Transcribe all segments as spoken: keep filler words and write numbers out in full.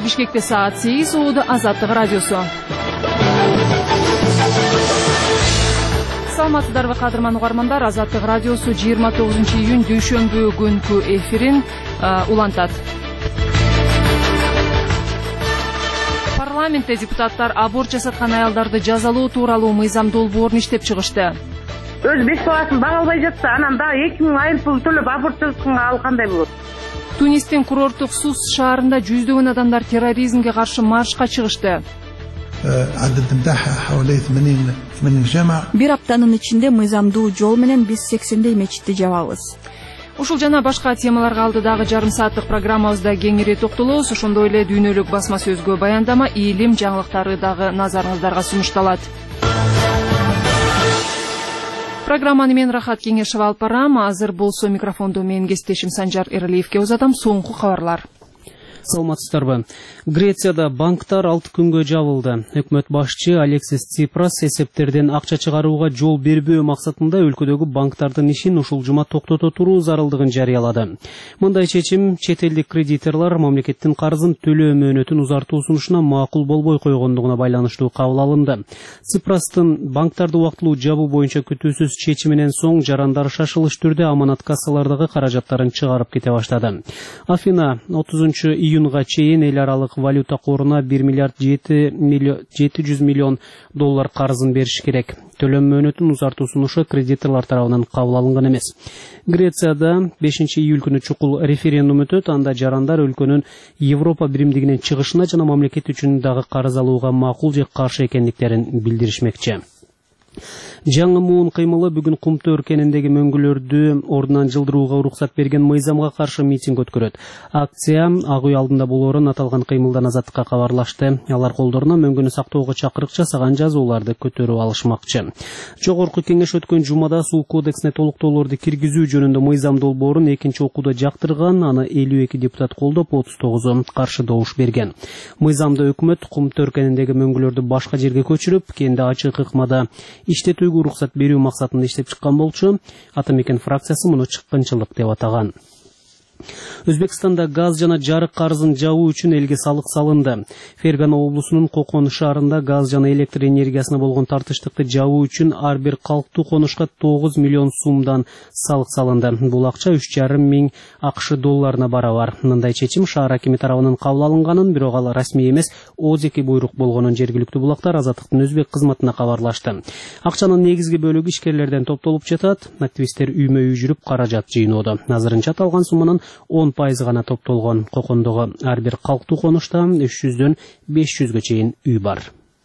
Бишкекте саат сегиз, ууда Азаттык радиосу. Саламатсыздарбы кадырман угармандар, Азаттык радиосу жыйырма тогузунчу июнь дүйшөмбү күнкү эфирин улантат. Парламентте депутаттар аборт жасаткан аялдарды жазалоо тууралуу мыйзам долбоорун иштеп чыгышты. Өз беш баласын бага албай жатса, анан дагы эки миң айыл пул төлөп аборт жасатканга ал кандай болот? Тунистин курорттук Сус шаарында жүздөгөн адамдар терроризмге каршы маршка чыгышты. Бир аптанын ичинде мыйзамдуу жол менен биз сексендей мечитти жабабыз. Ушул жана башка темаларга алдыдагы жарым сааттык программабызда кеңири токтолобуз. Ошондой эле дүйнөлүк басма сөзгө баяндама, илим жаңылыктары дагы назарыңыздарга сунушталат. Программаны мен Рахат Кеңешева алып барам. Азыр болсо микрофонду менин кесиптешим Санжар Эралиевке узатам. Соңку кабарлар. Саламатсыздарбы. Грецияда банктар алты күнгө жабылды. Өкмөт башчы Алексис Ципрас эсептерден акча чыгарууга жол бербөө максатында өлкөдөгү банктардын ишин ушул жума токтото туруу зарылдыгын жарыялады. Мындай чечим чет элдик кредиторлор мамлекеттин карызын төлөө мөөнөтүн узартуу сунушуна макул болбой койгондугуна байланыштуу кабыл алынды. Ципрастын банктарды убактылуу жабуу боюнча күтүүсүз чечиминен соң жарандар шашылыш түрдө аманат кассалардагы каражаттарын чыгарып кете баштады. Афина отузунчу июнга чейин эл аралык валюта коруна бир миллиард жети жүз миллион доллар карызын бериш керек. Төлөм мөөнөтүн узартуу сунушу кредиторлор тарабынан кабыл алынган эмес. Грецияда бешинчи июль күнү чукул референдум өтөт. Анда жарандар өлкөнүн Европа биримдигинен чыгышына жана мамлекет үчүн дагы карыз алууга макул же каршы экендиктерин билдиришмекчи. Жаңы муун кыймылы бүгүн Кумту өркениндеги мөңгүлөрдү ордунан жылдырууга уруксат берген мыйзамга каршы митинг өткөрөт. Акция Ак үй алдында болоорун аталган кыймылдан Азаттыкка кабарлашты. Алар колдоруна мөңгүнү сактоого чакырык жасаган жазууларды көтөрүп алышмакчы. Жогорку кеңеш өткөн жумада сул кодексине толуктоолорду киргизүү жөнүндө мыйзам долбоорун экинчи окууда жактырган, аны элүү эки депутат колдоп, отуз тогузу каршы добуш берген. Мыйзамда өкмөт Кумту өркениндеги мөңгүлөрдү башка жерге көчүрүп, кенде ачык ыкмада иштетүүгө уруксат берүү максатында иштеп чыккан болчу. Атамекен фракциясы муну чыккынчылык деп атаган. Өзбекстанда газ жана жарык карызын жабуу үчүн элге салык салынды. Фергана облусунун Кокон шаарында газ жана электр энергиясына болгон тартыштыкты жабуу үчүн ар бир калктуу конушка тогуз миллион сумдан салык салынды. Бул акча үч жарым миң АКШ долларына барабар. Мындай чечим шаар акими тарабынан кабыл алынганын, бирок ал расмий эмес, ооз-эки буйрук болгонун жергиликтүү булактар Азаттыктын өзбек кызматына кабарлашты. Акчанын негизги бөлүгү ишкерлерден топтолуп жатат. Активисттер үймө-үй жүрүп каражат жыйноодо. Азырынча аталган сумманын он пайыз гана топтолгон. Кокондогу ар бир калктуу конушта үч жүздөн беш жүзгө чейин үй бар.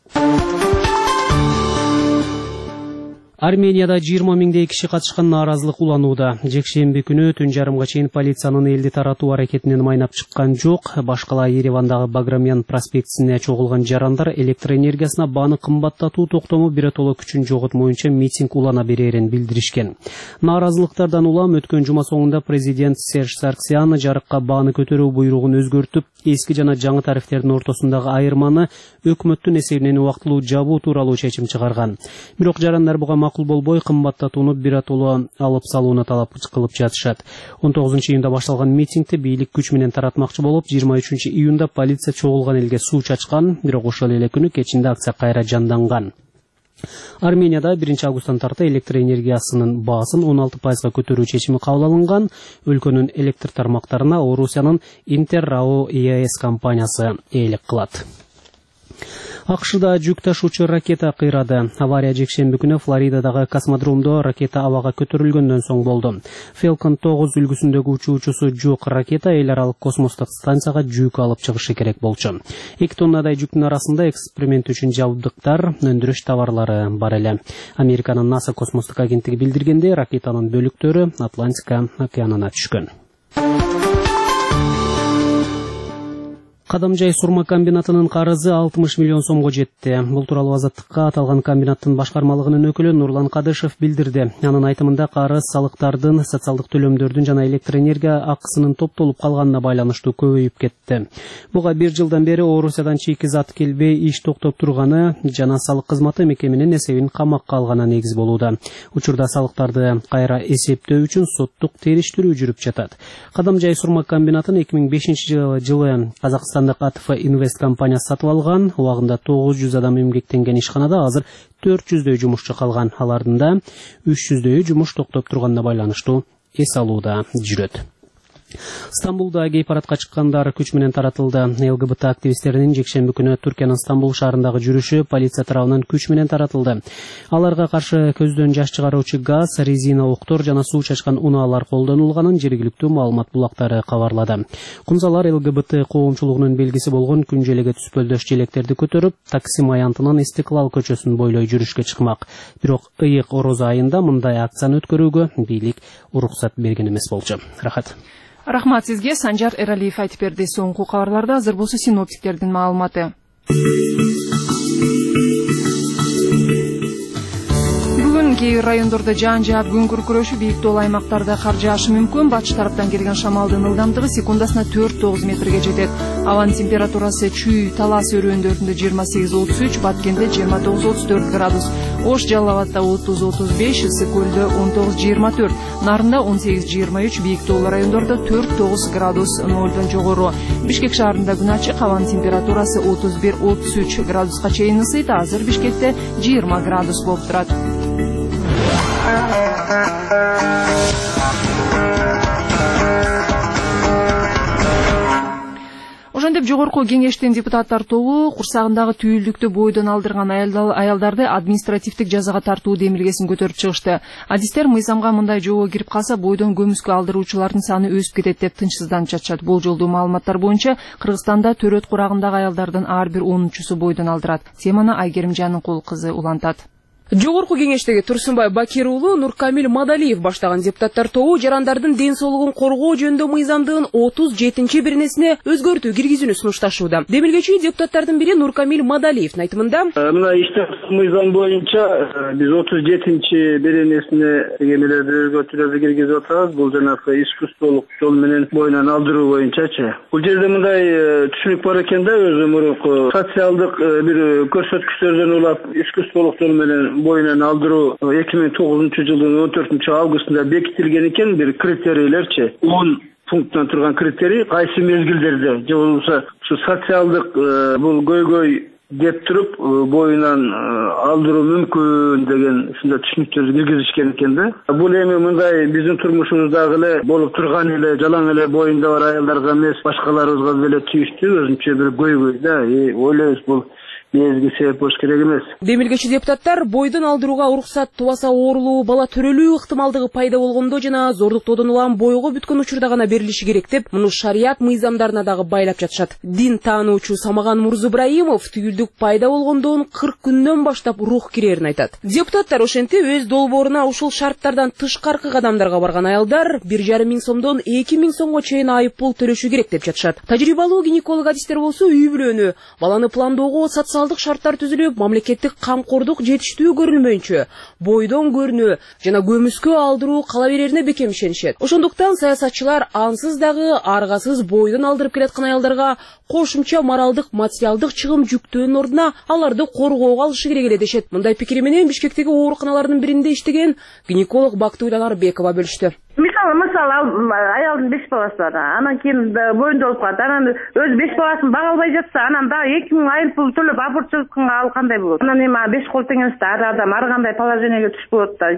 Арменияда жыйырма миңдей киши катышкан нааразылык уланууда. Жекшемби күнү түн жарымга чейин полициянын элди таратуу аракетинен майнап чыккан жок. Башкала Еревандагы Баграмян проспектисине чогулган жарандар электр энергиясына бааны кымбаттатуу токтому биротоло күчүн жоготмоюнча митинг улана берерин билдиришкен. Нааразылыктардан улам өткөн жума соңунда президент Серж Сарксян жарыкка бааны көтөрүү буйругун өзгөртүп, эски жана жаңы тарифтердин ортосундагы айырманы өкмөттүн эсебинен убактылуу жабуу тууралуу чечим чыгарган. Бирок жарандар буга макул болбой, кымбаттатууну биротоло алып салууну талап кылып жатышат. он тогузунчу июнда башталган митингди бийлик күч менен таратмакчы болуп, жыйырма үчүнчү июнда полиция чогулган элге суу чачкан, бирок ошол эле күнү кечинде акция кайра жанданган. Арменияда биринчи августтан тарта электр энергиясынын баасын он алты пайызга көтөрүү чечими кабыл алынган. Өлкөнүн электр тармактарына Орусиянын Интеррао ИАЭС компаниясы ээлик кылат. АКШда жүк ташуучу ракета кыйрады. Авария жекшемби күнү Флоридадагы космодромдо ракета абага көтөрүлгөндөн соң болду. Falcon тогуз үлгүсүндөгү учуучусу жок ракета эл аралык космостук станцияга жүк алып чыгышы керек болчу. эки тоннадай жүктүн арасында эксперимент үчүн жабдыктар, өндүрүш товарлары бар эле. Американын НАСА космостук агенттиги билдиргендей, ракетанын бөлүктөрү Атлантика океанына түшкөн. Кадамжай сурма комбинатынын карызы алтымыш миллион сомго жетти. Бул тууралуу Азаттыкка аталган комбинаттын башкармалыгынын өкүлү Нурлан Кадышев билдирди. Анын айтымында карыз салыктардын, социалдык төлөмдөрдүн жана электр энергия акысынын топтолуп калганына байланыштуу көбөйүп кетти. Буга бир жылдан бери Орусиядан чийки зат келбей иш токтоп турганы жана салык кызматы мекеменин эсебин камакка алганы негиз болууда. Учурда салыктарды кайра эсептөө үчүн соттук териштирүү жүрүп жатат. Кадамжай сурма комбинатын эки миң бешинчи жылы Казакстан Кыргызстандык А Т Ф Инвест компаниясы сатып алган. Убагында тогуз жүз адам эмгектенген ишканада азыр төрт жүздөй жумушчу калган. Алардын да үч жүздөйү жумуш токтоп турганына байланыштуу эс алууда жүрөт. Стамбулда гей парадка чыккандар күч менен таратылды. Л Г Б Т активисттеринин жекшемби күнү Түркиянын Стамбул шаарындагы жүрүшү полиция тарабынан күч менен таратылды. Аларга каршы көздөн жаш чыгаруучу газ, резина октор жана суу чачкан унаалар колдонулганын жергиликтүү маалымат булактары кабарлады. Кумзалар Л Г Б Т коомчулугунун белгиси болгон күн желеге түспөлдөш желектерди көтөрүп, Таксим аянтынан Истиклал көчөсүн бойлой жүрүшкө чыкмак. Бирок ыйык орозо айында мындай акцияны өткөрүүгө бийлик уруксат берген эмес болчу. Рахат. Рахмат сизге. Санжар Эралиев айтып берди. Соңку кабарларда азыр болсо синоптиктердин маалыматы. Бүгүн кээ бир райондордо жаан жаап күн күркүрөшү, бийик тоол аймактарда кар жаашы мүмкүн. Батыш тараптан келген шамалдын ылдамдыгы секундасына төрт тогуз метрге жетет. Абанын температурасы Чүй, Талас өрөөндөрүндө жыйырма сегиз отуз үч, Баткенде жыйырма тогуз отуз төрт градус, Ош Жалал Абадда отуз отуз беш, Ысык Көлдө он тогуз жыйырма төрт, Нарында он сегиз жыйырма үч, бийик тоол райондордо төрт тогуз градус нолдон жогору. Бишкек шаарында күн ачык, абанын температурасы отуз бир отуз үч градуска чейин ысыйт. Азыр Бишкекте жыйырма градус болуп турат. Ошентип жогорку кеңештин депутаттар тобу курсагындагы түйүлдүктү бойдон алдырган аялдарды административдик жазага тартуу демилгесин көтөрүп чыгышты. Адистер мыйзамга мындай жобо кирип калса бойдон көмүскө алдыруучулардын саны өсүп кетет деп тынчсызданып жатышат. Болжолдуу маалыматтар боюнча Кыргызстанда төрөт курагындагы аялдардын ар бир онунчусу бойдон алдырат. Теманы Айгерим Жаныкул кызы улантат. Жогорку кеңештеги Турсунбай Бакир уулу Нуркамил Мадалиев баштаган депутаттар тобу жарандардын ден соолугун коргоо жөнүндө мыйзамдын отуз жетинчи беренесине өзгөртүү киргизүүнү сунушташууда. Демилгечи депутаттардын бири Нуркамил Мадалиевдин айтымында, мына иште мыйзам боюнча биз отуз жетинчи беренесине эмелерди өзгөртүүлөрдү киргизип атабыз. Бул жанагы искусстволук жол менен бойунан алдыруу боюнчачы. Бул жерде мындай түшүнүк бар экен да, өзү мурунку социалдык бир көрсөткүчтөрдөн улап искусстволук жол менен боюнан алдыруу эки миң тогузунчу жылдын он төртүнчү августунда бекитилген экен. Бир критерийлерчи он пункттан турган критерий кайсы мезгилдерде же болбосо ушу социалдык бул көйгөй деп туруп боюнан алдыруу мүмкүн деген ушундай түшүнүктөрдү киргизишкен экен да. Бул эми мындай биздин турмушубуздагы эле болуп турган эле жалаң эле боюнда бар аялдарга эмес, башкаларыбызга деле тийиштүү өзүнчө бир көйгөй да. Ойлойбуз бул мезги себеп болуш керек эмес. Демилгечи депутаттар бойдон алдырууга уруксат тубаса оорулуу, бала төрөлүү ыктымалдыгы пайда болгондо жана зордуктоодон улам бойго бүткөн учурда гана берилиши керек деп, муну шарият мыйзамдарына дагы байлап жатышат. Дин таануучу Самаган Мурзубраимов түйүлдүк пайда болгондон кырк күндөн баштап рух кирерин айтат. Депутаттар ошентип өз долбооруна ушул шарттардан тышкаркы кадамдарга барган аялдар бир жарым миң сомдон эки миң сомго чейин айып пул төлөшү керек деп жатышат. Тажрыйбалуу гинеколог адистер болсо үй бүлөнү, баланы пландоого социалдык шарттар түзүлүп, мамлекеттик камкордук жетиштүү көрүнмөйүнчө бойдон көрүнүү жана көмүскө алдыруу кала берерине бекем ишенишет. Ошондуктан саясатчылар ансыз дагы аргасыз бойдон алдырып келаткан аялдарга кошумча моралдык, материалдык чыгым жүктөөнүн ордуна аларды коргоого алышы керек эле дешет. Мындай пикири менен Бишкектеги ооруканалардын биринде иштеген гинеколог Бактыгүл Анарбекова бөлүштү. Мисалы, мисалы аялдын беш баласы бар. Анан кийин боюнда болуп калат. Анан өз беш баласын бага албай жатса, анан дагы эки миң айыл пул төлөп аборт жасатканга ал кандай болот? Анан эми беш кол теңесте ар адам ар кандай положенияге түшүп болот да.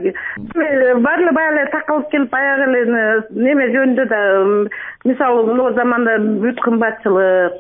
Баары эле баягы эле такалып келип баягы эле неме жөнүндө да мисалы могу заманда бүт кымбатчылык,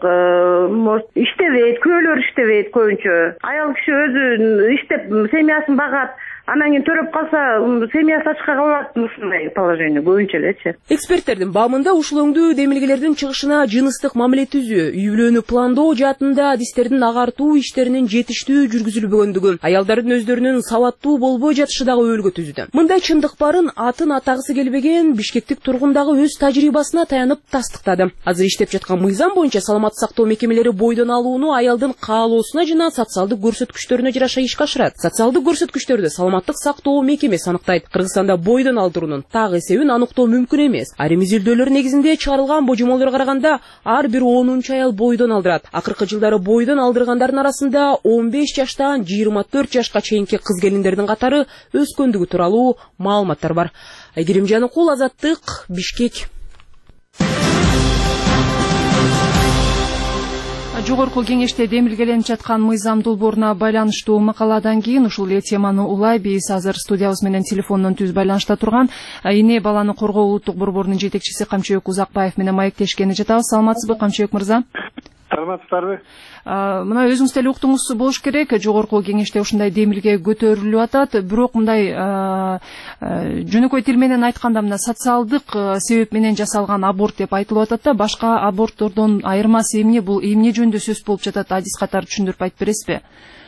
иштебейт, күйөөлөр иштебейт көбүнчө. Аял киши өзү иштеп семьясын багат. Анан кийин төрөп калса, семьясы ачка калат, ушундай положение көбүнчө элечи. Эксперттердин баамында ушул өңдүү демилгелердин чыгышына жыныстык мамиле түзүү, үй бүлөнү пландоо жаатында адистердин агартуу иштеринин жетиштүү жүргүзүлбөгөндүгү, аялдардын өздөрүнүн сабаттуу болбой жатышы дагы өөлгө түзүүдө. Мындай чындык барын атын атагысы келбеген бишкектик тургун дагы өз тажрыйбасына таянып тастыктады. Азыр иштеп жаткан мыйзам боюнча саламаттык сактоо мекемелери бойдон алууну аялдын каалоосуна жана социалдык көрсөткүчтөрүнө жараша ишке ашырат. Социалдык көрсөткүчтөрдү саламаттык сактоо мекемеси анықтайды. Кыргызстанда бойдон алдыруунун так эсебин аныктоо мүмкүн эмес. Айрым изилдөөлөр негизинде чыгарылган божомолдорго караганда ар бир онунчу аял бойдон алдырат. Акыркы жылдары бойдон алдыргандардын арасында он беш жаштан жыйырма төрт жашка чейинки кыз келиндердин катары өскөндүгү тууралуу маалыматтар бар. Айгерим Жаныкул, Азаттык, Бишкек. Жогорку кеңеште демилгеленип жаткан мыйзам долбооруна байланыштуу макаладан кийин ушул эле теманы улай биз азыр студиябыз менен телефондон түз байланышта турган эне баланы коргоо улуттук борборунун жетекчиси Камчыбек Узакбаев менен маектешкени жатабыз. Саламатсызбы, Камчыбек мырза? Саламатсыздарбы? Мына өзүңүз деле уктуңуз болуш керек, жогорку кеңеште ушундай демилге көтөрүлүп атат. Бирок мындай жөнөкөй тил менен айтканда мына социалдык себеп менен жасалган аборт деп айтылып атат да, башка аборттордон айырмасы эмне? Бул эмне жөнүндө сөз болуп жатат? Адис катары түшүндүрүп айтып бересизби?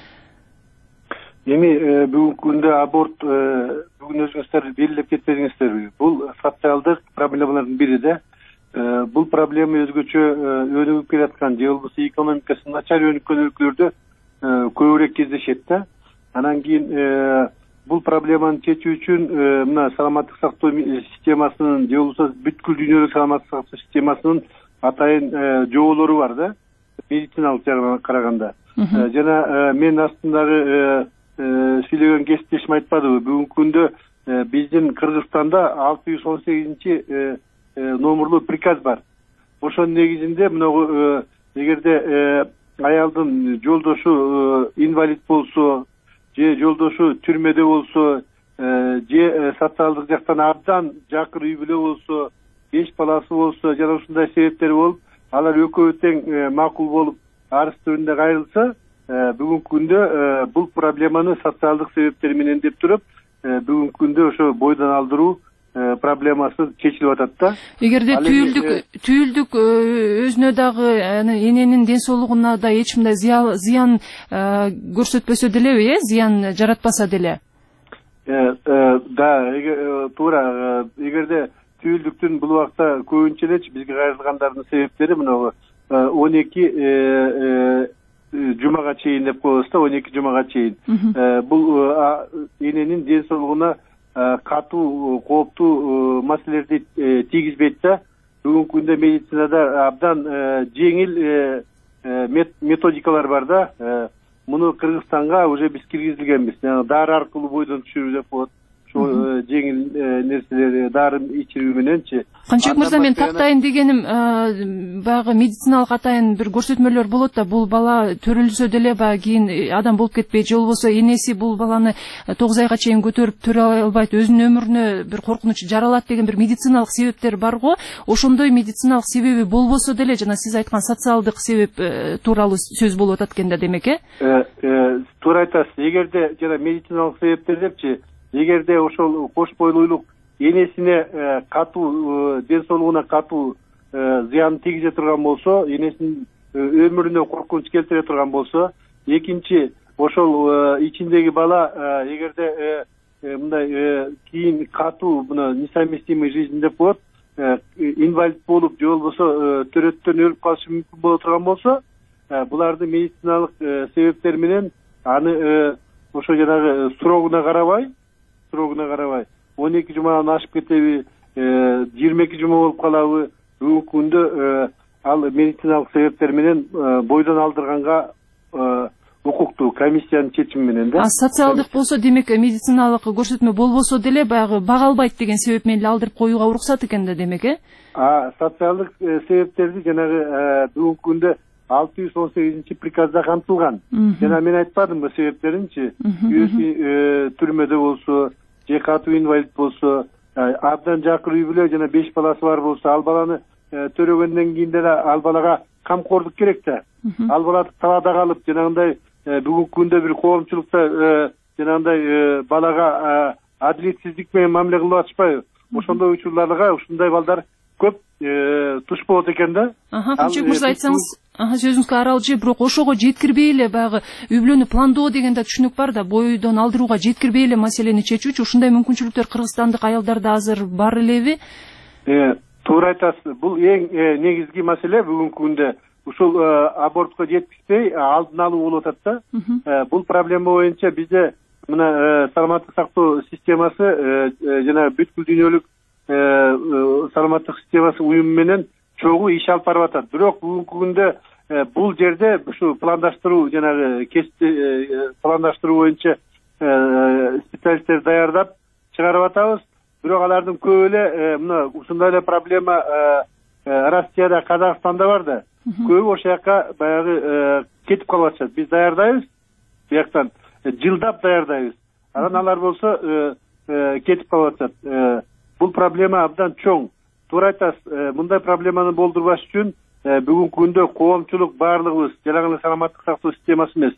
Эми бүгүнкү күндө аборт бүгүн өзүңүздөр белгилеп кетпедиңиздерби? Бул социалдык проблемалардын бири да. Бул проблема өзгөчө өнүгүп келаткан же болбосо экономикасы начар өнүккөн өлкөлөрдө көбүрөөк кездешет да. Анан кийин бул проблеманы чечүү үчүн мына саламаттык сактоо системасынын же болбосо бүткүл дүйнөлүк саламаттык сактоо системасынын атайын жоболору бар да, медициналык жагынан караганда. Жана мен астындагы сүйлөгөн кесиптешим айтпадыбы, бүгүнкү күндө биздин Кыргызстанда алты жүз он сегизинчи номерлуу приказ бар. Ошонун негизинде мына эгерде аялдын жолдошу инвалид болсо, же жолдошу түрмөдө болсо, же социалдык жактан абдан жакыр үй бүлө болсо, беш баласы болсо, жана ушундай себептери болуп, алар экөө тең макул болуп, арыз түрүндө кайрылса, бүгүнкү күндө бул проблеманы социалдык себептер менен деп туруп, бүгүнкү күндө ошо бойдон алдыруу проблемасы чечилип атат да. Эгерде түйүлдүк түйүлдүк өзүнө дагы эненин ден соолугуна да эч кандай зыян көрсөтпөсө делеби, э, зыян жаратпаса деле? Да, туура. Эгерде түйүлдүктүн бул убакта көбүнчө элечи бизге кайрылгандардын себептери мына он эки жумага чейин деп коебуз да, он эки жумага чейин. Бул эненин ден соолугуна катуу, кооптуу маселелерди тийгизбейт да. Бүгүнкү күндө медицинада абдан жеңил методикалар бар да. Муну Кыргызстанга уже биз киргизилгенбиз. Дары аркылуу бойдон түшүрүү деп коет. Ошо жеңил нерселер, дары ичирүү мененчи. Камчыбек мырза, мен тактайын дегеним, баягы медициналык атайын бир көрсөтмөлөр болот да, бул бала төрөлсө деле баягы кийин адам болуп кетпейт, же болбосо энеси бул баланы тогуз айга чейин көтөрүп төрө албайт, өзүнүн өмүрүнө бир коркунуч жаралат деген бир медициналык себептер бар го. Ошондой медициналык себеби болбосо деле, жана сиз айткан социалдык себеп тууралуу сөз болуп атат экен да, демек, э? Туура айтасыз. Эгерде жана медициналык себептер депчи, эгерде ошол кош бойлуулук энесине катуу, ден соолугуна катуу зыян тийгизе турган болсо, энесинин өмүрүнө коркунуч келтире турган болсо, экинчи ошол ичиндеги бала эгерде мындай кийин катуу мына несовместимый жизнь деп коет, инвалид болуп же болбосо төрөттөн өлүп калышы мүмкүн боло турган болсо, булардын медициналык себептер менен аны ошо жанагы срогуна карабай, срогуна карабай он эки жумадан ашып кетеби, жыйырма эки жума болуп калабы, бүгүнкү күндө ал медициналык себептер менен бойдон алдырганга укуктуу, комиссиянын чечими менен да. А социалдык болсо, демек медициналык көрсөтмө болбосо деле баягы бага албайт деген себеп менен эле алдырып коюуга уруксат экен да, демек, э? А социалдык себептерди жанагы бүгүнкү күндө алты жүз он сегизинчи приказда камтылган. Жана мен айтпадымбы себептеринчи? Күйөөсү түрмөдө болсо, же катуу инвалид болсо, абдан жакыр үй бүлө жана беш баласы бар болсо, ал баланы төрөгөндөн кийин деле ал балага камкордук керек да. Ал бала талаада калып, жанагындай бүгүнкү күндө бир коомчулукта жанагындай балага адилетсиздик менен мамиле кылып атышпайбы? Ошондой учурларга ушундай балдар көп туш болот экен да. Камчыбек мырза, айтсаңыз, сөзүңүзгө аралжы, бирок ошого жеткирбей эле баягы үй бүлөнү пландоо деген да түшүнүк бар да, бойдон алдырууга жеткирбей эле маселени чечүүчү ушундай мүмкүнчүлүктөр кыргызстандык аялдарда азыр бар элеби? Туура айтасыз. Бул эң негизги маселе бүгүнкү күндө ушул абортко жеткизбей алдын алуу болуп атат да. Бул проблема боюнча бизде мына саламаттык сактоо системасы жана бүткүл дүйнөлүк саламаттык системасы уюму менен чогуу иш алып барып атат. Бирок бүгүнкү күндө бул жерде ушу пландаштыруу жанагы кесипти пландаштыруу боюнча специалисттер даярдап чыгарып атабыз. Бирок алардын көбү эле мына ушундай эле проблема Россияда, Казакстанда бар да. көбү ошол жака баягы кетип калып атышат. Биз даярдайбыз, бияктан жылдап даярдайбыз. Анан алар болсо кетип калып атышат. Бул проблема абдан чоң. Туура айтасыз, мындай проблеманы болдурбаш үчүн бүгүнкү күндө коомчулук баардыгыбыз жанагы саламаттык сактоо системасы эмес,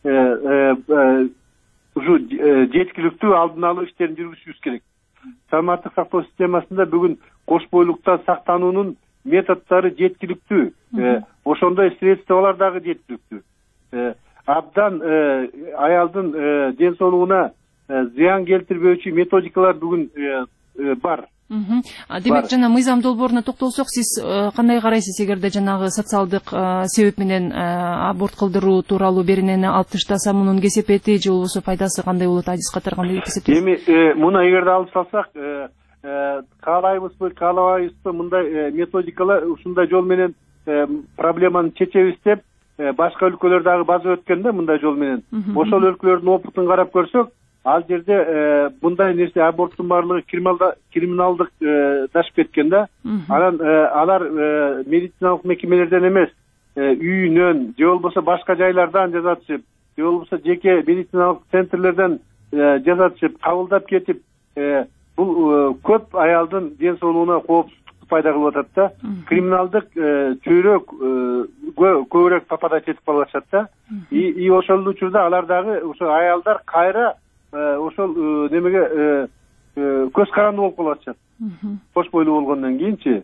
ушу жеткиликтүү алдын алуу иштерин жүргүзүшүбүз керек. Саламаттык сактоо системасында бүгүн кош бойлуктан сактануунун методдору жеткиликтүү. Ошондой средстволор дагы жеткиликтүү. Абдан аялдын ден соолугуна зыян келтирбөөчү методикалар бүгүн бар. Демек, жана мыйзам долбооруна токтолсок, сиз кандай карайсыз, эгерде жанагы социалдык себеп менен аборт кылдыруу тууралуу беренени алып таштаса, мунун кесепети же болбосо пайдасы кандай болот, адис катары кандай кесептейсиз? Эми муну эгерде алып салсак, каалайбызбы, каалабайбызбы, мындай методикалар ушундай жол менен проблеманы чечебиз деп башка өлкөлөр дагы базып өткөн да, мындай жол менен. Ошол өлкөлөрдүн опытын карап көрсөк, ал жерде мындай нерсе, аборттун баардыгы криминалдыкташып кеткен да. Анан алар медициналык мекемелерден эмес, үйүнөн же болбосо башка жайлардан жазатышып, же болбосо жеке медициналык центрлерден жазатышып, кабылдап кетип, бул көп аялдын ден соолугуна коопсуздукту пайда кылып атат да. Криминалдык чөйрөк көбүрөөк папада кетип калып атышат да. И ошол учурда алар дагы ошо аялдар кайра ошол немеге көз каранды болуп калып атышат. Кош бойлуу болгондон кийинчи.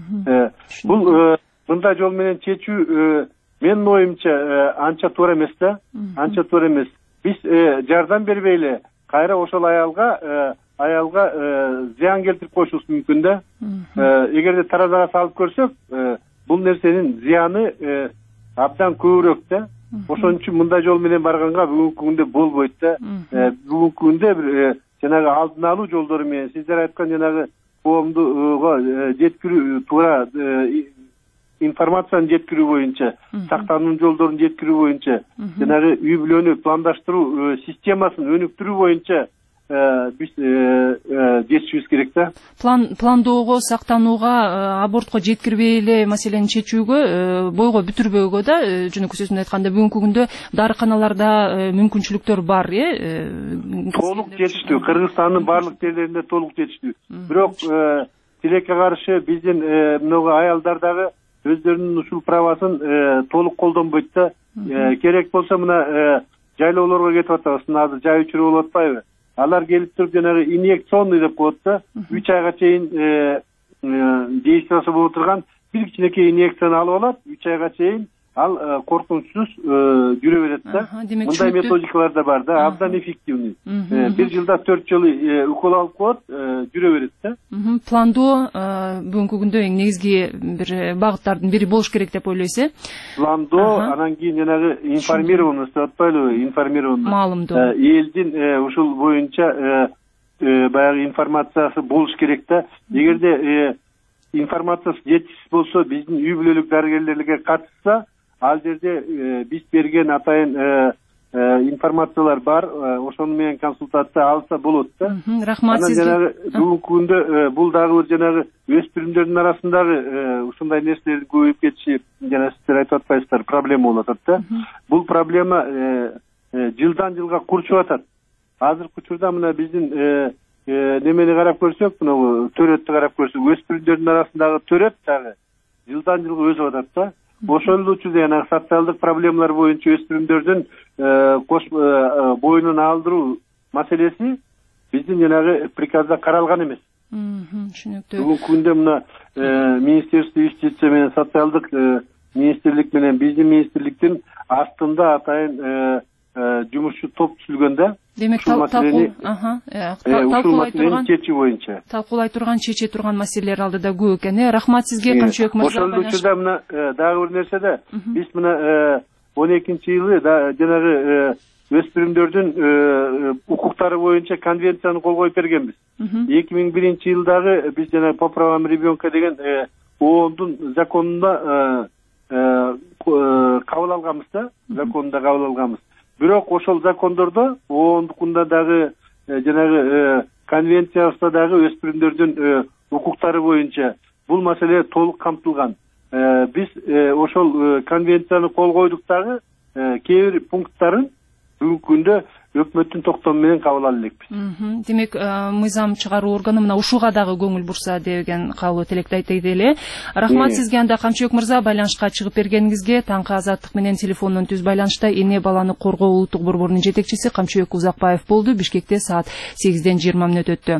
Бул мындай жол менен чечүү менин оюмча анча туура эмес да. Анча туура эмес. Биз жардам бербейли, кайра ошол аялга аялга зыян келтирип коюшубуз мүмкүн да. Эгерде таразага салып көрсөк, бул нерсенин зыяны абдан көбүрөөк да. Ошон үчүн мындай жол менен барганга бүгүнкү күндө болбойт да. Бүгүнкү күндө бир жанагы алдын алуу жолдору менен, сиздер айткан жанагы коомдуга жеткирүү, туура информацияны жеткирүү боюнча, сактануунун жолдорун жеткирүү боюнча, жанагы үй бүлөнү пландаштыруу системасын өнүктүрүү боюнча биз жетишибиз керек да. Пландоого, сактанууга, абортко жеткирбей эле маселени чечүүгө, бойго бүтүрбөөгө да, жөнөкөй сөз менен айтканда, бүгүнкү күндө дарыканаларда мүмкүнчүлүктөр бар, э? Толук жетиштүү. Кыргызстандын баардык жерлеринде толук жетиштүү. Бирок тилекке каршы биздин мынагу аялдар дагы өздөрүнүн ушул правасын толук колдонбойт да. Керек болсо мына жайлоолорго кетип атабыз, азыр жай учуру болуп атпайбы? Алар келип туруп жанагы инъекционный деп коет да, үч айга чейин действиясы болуп турган бир кичинекей инъекцияны алып алат, үч айга чейин ал коркунучсуз жүрө берет да. Мындай методикалар да бар да, абдан эффективный. Бир жылда төрт жолу укол алып коет, жүрө берет да. Пландоо бүгүнкү күндө эң негизги бир багыттардын бири болуш керек деп ойлойсуз, э? Пландоо, анан кийин жанагы информированность деп атпайлыбы, информированность. Маалымдоо. Элдин ушул боюнча баягы информациясы болуш керек да. Эгерде информациясы жетишсиз болсо, биздин үй бүлөлүк дарыгерлерге катышса, ал жерде биз берген атайын информациялар бар, ошону менен консультация алса болот да. Рахмат сизге. Бүгүнкү күндө бул дагы бир жанагы өспүрүмдөрдүн арасындагы ушундай нерселердин көбөйүп кетиши, жана сиздер айтып атпайсыздар, проблема болуп атат да. Бул проблема жылдан жылга курчуп атат. Азыркы учурда мына биздин немени карап көрсөк, мына төрөттү карап көрсөк, өспүрүмдөрдүн арасындагы төрөт дагы жылдан жылга өсүп атат да. Ошол учурда жанагы социалдык проблемалар боюнча өспүрүмдөрдүн кош боюнун алдыруу маселеси биздин жанагы приказда каралган эмес. Түшүнүктүү. Бүгүнкү күндө мына Министерство юстиция менен социалдык министрлик менен биздин министрликтин астында атайын жумушчу топ түзүлгөн да. Демек, талкуулай турган чечүү боюнча. Талкуулай турган, чече турган маселелер алдыда көп экен. Рахмат сизге, Камчыбек мырза. Ошол учурда мына дагы бир нерсе да, биз мына он экинчи жылы жанагы өспүрүмдөрдүн укуктары боюнча конвенцияны кол коюп бергенбиз. эки миң биринчи жылдагы биз жана по правам ребенка деген оондун законунда кабыл алганбыз да, законунда кабыл алганбыз. Бирок ошол закондордо оондукунда дагы жанагы конвенциябызда дагы өспүрүмдөрдүн укуктары боюнча бул маселе толук камтылган. биз ошол конвенцияны кол койдук дагы кээ бир пункттарын бүгүнкү күндө өкмөттүн токтому менен кабыл ала элекпиз. Демек, мыйзам чыгаруу органы мына ушуга дагы көңүл бурса деген каалоо тилекти айтайт эле. Рахмат сизге анда Камчыбек мырза, байланышка чыгып бергениңизге. Таңкы Азаттык менен телефондон түз байланышта эне баланы коргоо улуттук борборунун жетекчиси Камчыбек Узакбаев болду. Бишкекте саат сегизден жыйырма мүнөт өттү.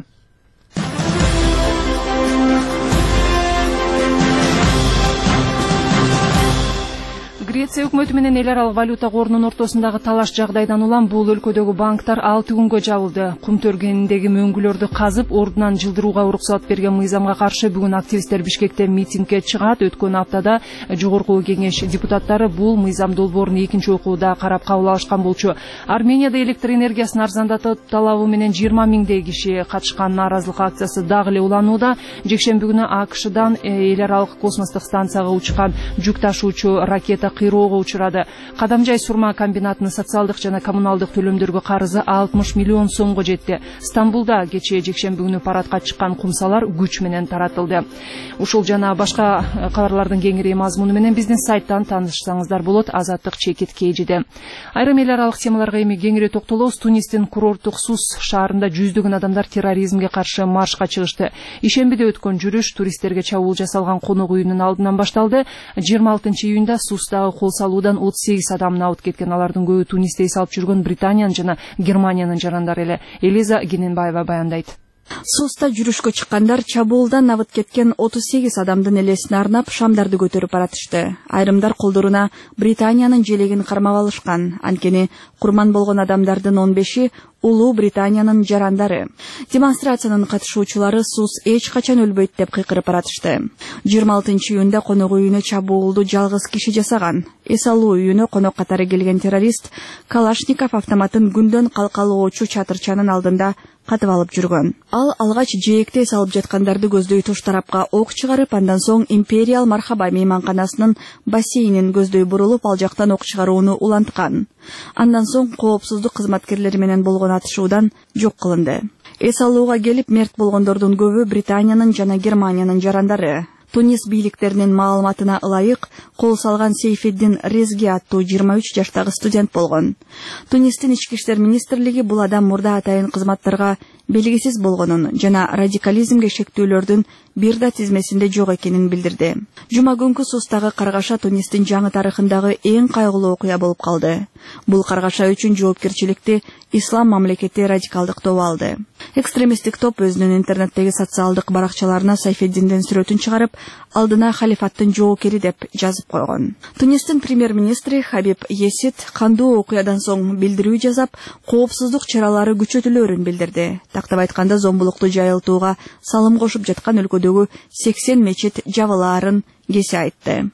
Греция өкмөтү менен эл аралык валюта корунун ортосундагы талаш жагдайдан улам бул өлкөдөгү банктар алты күнгө жабылды. Кум төргөнүндөгү мөңгүлөрдү казып, ордунан жылдырууга уруксат берген мыйзамга каршы бүгүн активисттер Бишкекте митингге чыгат. Өткөн аптада жогорку кеңеш депутаттары бул мыйзам долбоорун экинчи окууда карап кабыл алышкан болчу. Арменияда электр энергиясын арзандатуу талабы менен жыйырма миңдей киши катышкан нааразылык акциясы дагы эле уланууда. Жекшемби күнү АКШдан эл аралык космостук станцияга учкан жүк ташуучу ракета кыйроого учурады. Кадамжай сурма комбинатынын социалдык жана коммуналдык төлөмдөргө карызы алтымыш миллион сомго жетти. Стамбулда кечээ жекшемби күнү парадка чыккан кумсалар күч менен таратылды. Ушул жана башка кабарлардын кеңири мазмуну менен биздин сайттан таанышсаңыздар болот. Азаттык чекит кейжиде. Айрым эл аралык темаларга эми кеңири токтолобуз. Тунистин курорттук Сус шаарында жүздөгөн адамдар терроризмге каршы маршка чыгышты. Ишембиде өткөн жүрүш туристтерге чабуул жасалган конок үйүнүн алдынан башталды. жыйырма алтынчы июнда Сустагы кол салуудан отуз сегиз адам абыт кеткен. Алардын көбү Тунисте эс алып жүргөн Британиянын жана Германиянын жарандары эле. Элиза Гененбаева баяндайт. Суста жүрүшкө чыккандар чабуулдан абыт кеткен отуз сегиз адамдын элесине арнап шамдарды көтөрүп баратышты. Айрымдар колдоруна Британиянын желегин кармап алышкан. Анткени курман болгон адамдардын он беши Улуу Британиянын жарандары. Демонстрациянын катышуучулары Сус эч качан өлбөйт деп кыйкырып баратышты. жыйырма алтынчы июнда конок үйүнө чабуулду жалгыз киши жасаган. Эс алуу үйүнө конок катары келген террорист Калашников автоматын күндөн калкалоочу чатырчанын алдында катып алып жүргөн. Ал алгач жээкте эс алып жаткандарды көздөй туш тарапка ок чыгарып, андан соң Империал Мархаба мейманканасынын бассейнин көздөй бурулуп, ал жактан ок чыгарууну уланткан. Андан соң коопсуздук кызматкерлери менен болгон атышуудан жок кылынды. Эс алууга келип мерт болгондордун көбү Британиянын жана Германиянын жарандары. Тунис бийликтеринин маалыматына ылайык, кол салган Сейфеддин Резги аттуу жыйырма үч жаштагы студент болгон. Тунистин ички иштер министрлиги бул адам мурда атайын кызматтарга белгисиз болгонун жана радикализмге шектүүлөрдүн бир да тизмесинде жок экенин билдирди. Жума күнкү Сустагы каргаша Тунистин жаңы тарыхындагы эң кайгылуу окуя болуп калды. Бул каргаша үчүн жоопкерчиликти Ислам мамлекети радикалдык топ алды. Экстремисттик топ өзүнүн интернеттеги социалдык баракчаларына Сайфеддиндин сүрөтүн чыгарып, алдына халифаттын жоокери деп жазып койгон. Тунистин премьер-министри Хабиб Есид кандуу окуядан соң билдирүү жасап, коопсуздук чаралары күчөтүлөөрүн билдирди. Тактап айтканда, зомбулукту жайылтууга салым кошуп жаткан өлкөдөгү сексен мечит жабылаарын кесе айтты.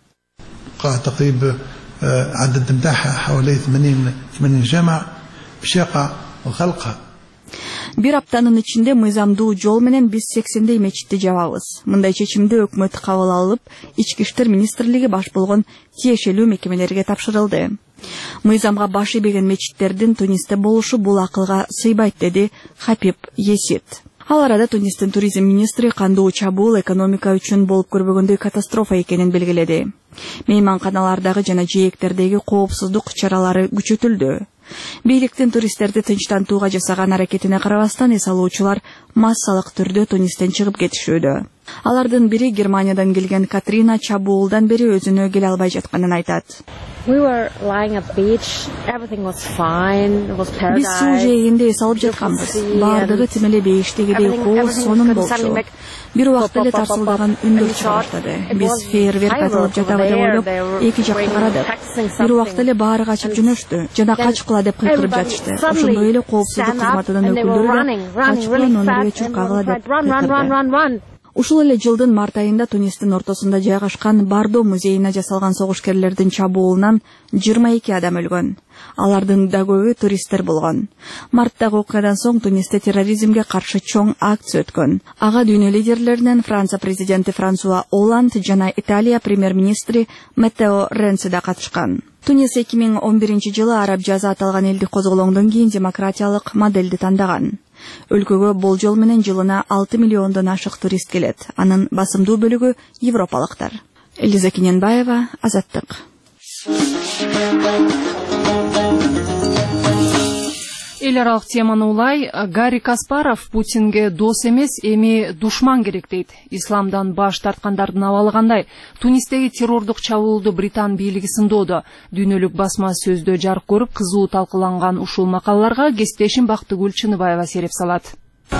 تقريبا عدد نتاعها حوالي ثمانين جامع باش يقع خلقها. Бир аптанын ичинде мыйзамдуу жол менен биз сексендей мечитти жабабыз. Мындай чечимди өкмөт кабыл алып, ички иштер министрлиги баш болгон тиешелүү мекемелерге тапшырылды. Мыйзамга баш ийбеген мечиттердин Тунисте болушу бул акылга сыйбайт, деди Хабиб Есид. Ал арада Тунистин туризм министри кандуу чабуул экономика үчүн болуп көрбөгөндөй катастрофа экенин белгиледи. Мейманканалардагы жана жээктердеги коопсуздук чаралары күчөтүлдү. Бийликтин туристтерди тынчтантууга жасаган аракетине карабастан, эс алуучулар массалык түрдө Тунистен чыгып кетишүүдө. Алардын бири Германиядан келген Катрина чабуулдан бери өзүнө келе албай жатканын айтат. Биз суу жээгинде эс алып жатканбыз. Баардыгы тим эле бейиштегидей кооз сонун болчу. Бир убакта эле тарсылдаган үндөр чыга баштады. Биз фейерверк атылып жатабы деп ойлоп, эки жакты карадык. Бир убакта эле баары качып жөнөштү. Жана качкыла деп кыйкырып жатышты. Ошондой эле коопсуздук кызматынын өкүлдөрү да качкыла номерге чуркагыла деп кыйкырды. Ушул эле жылдын март айында Тунистин ортосунда жайгашкан Бардо музейине жасалган согушкерлердин чабуулунан жыйырма эки адам өлгөн. Алардын да көбү туристтер болгон. Марттагы окуядан соң Тунисте терроризмге каршы чоң акция өткөн. Ага дүйнө лидерлеринен Франция президенти Франсуа Олланд жана Италия премьер-министри Маттео Ренци да катышкан. Тунис эки миң он биринчи жылы араб жазы аталган элди козголоңдон кийин демократиялык моделди тандаган. Өлкөгө болжол менен жылына алты миллиондон ашык турист келет. Анын басымдуу бөлүгү европалыктар. Элиза Кененбаева, Азаттык. Эл аралык теманы улай, Гарри Каспаров Путинге дос эмес, эми душман керек дейт. Исламдан баш тарткандардын абалы кандай? Тунистеги террордук чабуулду Британ бийлиги сындоодо. Дүйнөлүк басма сөздө жарык көрүп, кызуу талкыланган ушул макалаларга кесиптешим Бактыгүл Чыныбаева сереп салат.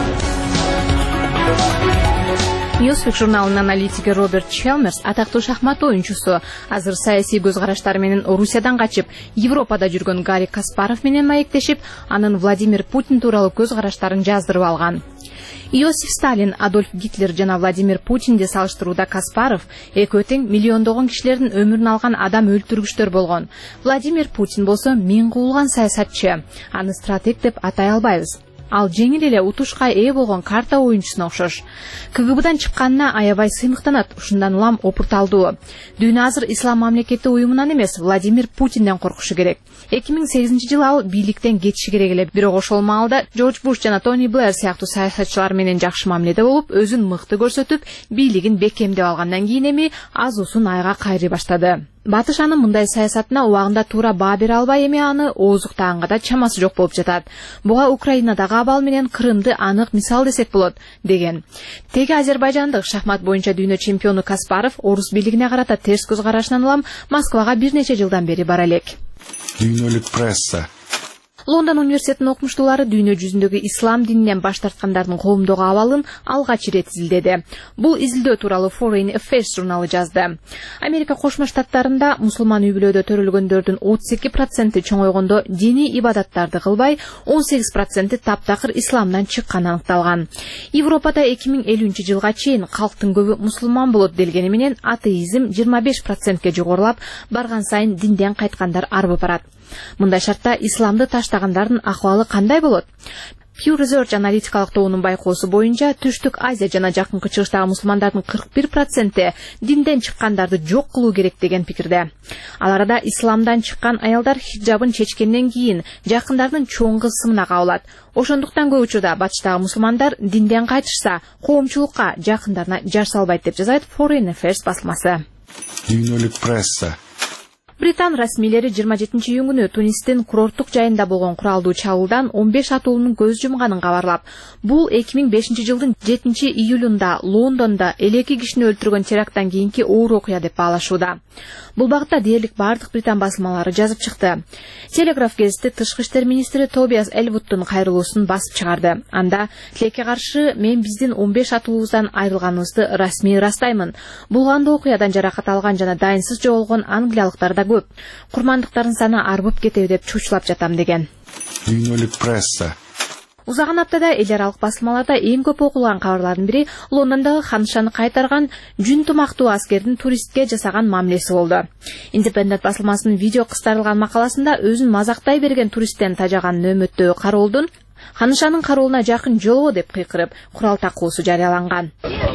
Newsweek журналынын аналитиги Роберт Челмерс атактуу шахмат оюнчусу, азыр саясий көз караштары менен Орусиядан качып, Европада жүргөн Гарри Каспаров менен маектешип, анын Владимир Путин тууралуу көз караштарын жаздырып алган. Иосиф Сталин, Адольф Гитлер жана Владимир Путинди салыштырууда Каспаров экөө тең миллиондогон кишилердин өмүрүн алган адам өлтүргүчтөр болгон. Владимир Путин болсо миң куулган саясатчы. Аны стратег деп атай албайбыз. Ал жеңил эле утушка ээ болгон карта оюнчусуна окшош. КГБдан чыкканына аябай сыймыктанат, ушундан улам опурталдуу. Дүйнө азыр ислам мамлекети уюмунан эмес, Владимир Путинден коркушу керек. эки миң сегизинчи жылы ал бийликтен кетиши керек эле. Бирок ошол маалда Джордж Буш жана Тони Блэр сыяктуу саясатчылар менен жакшы мамиледе болуп, өзүн мыкты көрсөтүп, бийлигин бекемдеп алгандан кийин эми аз узун айга кайрый баштады. Батыш анын мындай саясатына убагында туура баа бере албай, эми аны ооздуктаганга да чамасы жок болуп жатат. Буга Украинадагы абал менен Крымды анык мисал десек болот, деген. Теги азербайжандык шахмат боюнча дүйнө чемпиону Каспаров орус бийлигине карата терс көз карашынан улам Москвага бир нече жылдан бери бара элек. Дүйнөлүк пресса. Лондон университетинин окумуштуулары дүйнө жүзүндөгү ислам дининен баш тарткандардын коомдогу абалын алгач ирет изилдеди. Бул изилдөө тууралуу Foreign Affairs журналы жазды. Америка Кошмо Штаттарында мусулман үй-бүлөдө төрөлгөндөрдүн отуз эки проценти чоңойгондо диний ибадаттарды кылбай, он сегиз проценти таптакыр исламдан чыкканы аныкталган. Европада эки миң элүүнчү жылга чейин калктын көбү мусулман болот делгени менен атеизм жыйырма беш процентке жогорулап, барган сайын динден кайткандар арбып барат. Мындай шартта исламды таштагандардын акыбалы кандай болот? Pew Research аналитикалык тобунун байкоосу боюнча Түштүк Азия жана Жакынкы Чыгыштагы мусулмандардын кырк бир проценти динден чыккандарды жок кылуу керек деген пикирде. Ал арада исламдан чыккан аялдар хиджабын чечкенден кийин жакындардын чоң кысымына кабылат. Ошондуктан көп учурда батыштагы мусулмандар динден кайтышса, коомчулукка, жакындарына жар салбайт деп жазат Foreign Affairs басмасы. Дүйнөлүк пресса. Британ расмийлери жыйырма жетинчи июнь күнү Тунистин курорттук жайында болгон куралдуу чабуулдан он беш атуунун көз жумганын кабарлап, бул эки миң бешинчи жылдын жетинчи июлунда Лондондо элүү эки кишини өлтүргөн теракттан кийинки оор окуя деп баалашууда. Бул багытта дээрлик бардык британ басмалары жазып чыкты. Телеграф гезити тышкы иштер министри Тобиас Элвудтун кайрылуусун басып чыгарды. Анда тилекке каршы мен биздин он беш атуубуздан айрылганыбызды расмий ырастаймын. Бул кандуу окуядан жаракат алган жана дайынсыз жоголгон англиялыктар да көп. Курмандыктардын саны арбып кетеби деп чучулап жатам деген. Дүйнөлүк пресса. Узаган аптада эл аралык басылмаларда эң көп окулган кабарлардын бири Лондондогу ханышаны кайтарган жүн тумактуу аскердин туристке жасаган мамилеси болду. Independent басылмасынын видео кыстарылган макаласында өзүн мазактай берген туристтен тажаган нөөмөттөгү кароолдун ханышанын кароолуна жакын жолго деп кыйкырып, курал такуусу жарыяланган.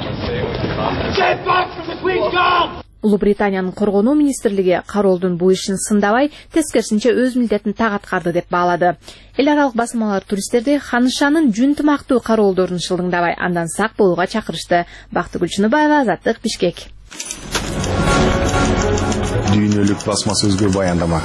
Улуу Британиянын коргонуу министрлиги кароолдун бул ишин сындабай, тескерисинче өз милдетин так аткарды деп баалады. Эл аралык басылмалар туристтерди ханышанын жүн тумактуу кароолдорун шылдыңдабай, андан сак болууга чакырышты. Бактыгүл Чыныбаева, Азаттык, Бишкек. Дүйнөлүк басма сөзгө баяндама.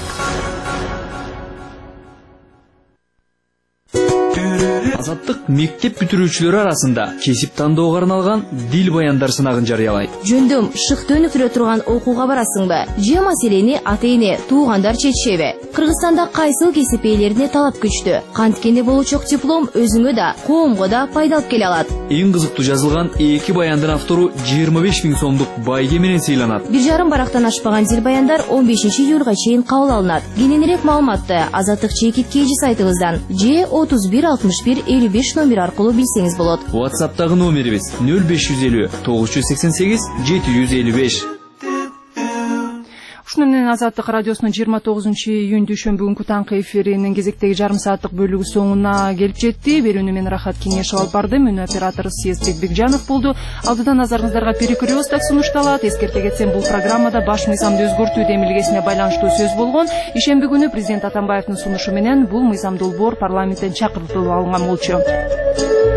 Азаттык мектеп бүтүрүүчүлөрү арасында кесип тандоого арналган дил баяндар сынагын жарыялайт. Жөндөм шыкты өнүктүрө турган окууга барасыңбы? Же маселени ата-эне, туугандар чечишеби? Кыргызстанда кайсыл кесип ээлерине талап күчтүү? Канткенде болучок диплом өзүңө да, коомго да пайда алып келе алат. Эң кызыктуу жазылган эки баяндын автору жыйырма беш миң сомдук байге менен сыйланат. Бир жарым барактан ашпаган дил баяндар он бешинчи июлга чейин кабыл алынат. Кененирээк маалыматты Азаттык чекит кейжи сайтыбыздан же отуз бир алтымыш бир элүү беш номер аркылуу билсеңиз болот. WhatsApp'тагы номерибиз нөл беш жүз элүү тогуз жүз сексен сегиз жети жүз элүү беш. Ушуну менен Азаттык радиосунун жыйырма тогузунчу июнь дүйшөмбү күнкү таңкы эфиринин кезектеги жарым сааттык бөлүгү соңуна келип жетти. Берүүнү мен Рахат Кеңешов алып бардым. Өнү оператор Сезбек Бекжанов болду. Алдыдан назарыңыздарга перекуриоз так сунушталат. Эскерте кетсем, бул программада баш мыйзамды өзгөртүү демилгесине байланыштуу сөз болгон. Ишемби күнү президент Атамбаевдин сунушу менен бул мыйзам долбоор парламенттен чакыртылып алынган болчу.